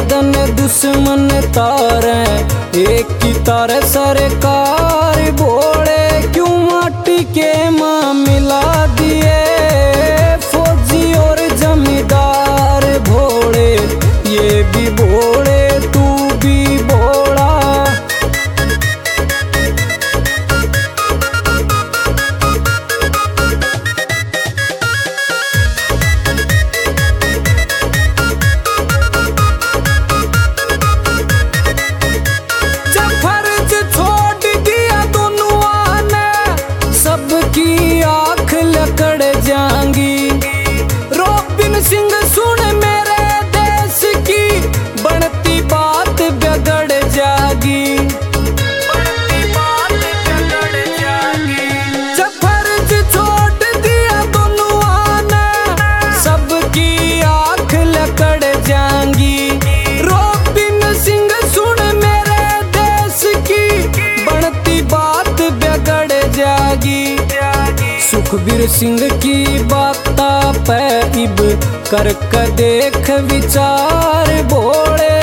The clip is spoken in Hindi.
दन दुश्मन तारे, एक की तारे सरकार बोले क्यों माटी के माँ मिला दिए, फौजी और जमींदार भोले ये भी भोले तू भी भोला। की आँख लकड़ जाएंगी, रोबिन सिंह सुन मेरे देश की बनती बात बिगड़ जाएगी, बनती बात बिगड़ जाएगी। जब फर्ज छोड़ दिया दोनों ने सबकी आँख लकड़ जाएंगी, रोबिन सिंह सुन मेरे देश की बनती बात बिगड़ जाएगी। सुखबीर सिंह की बाता पे इब कर देख विचार भोले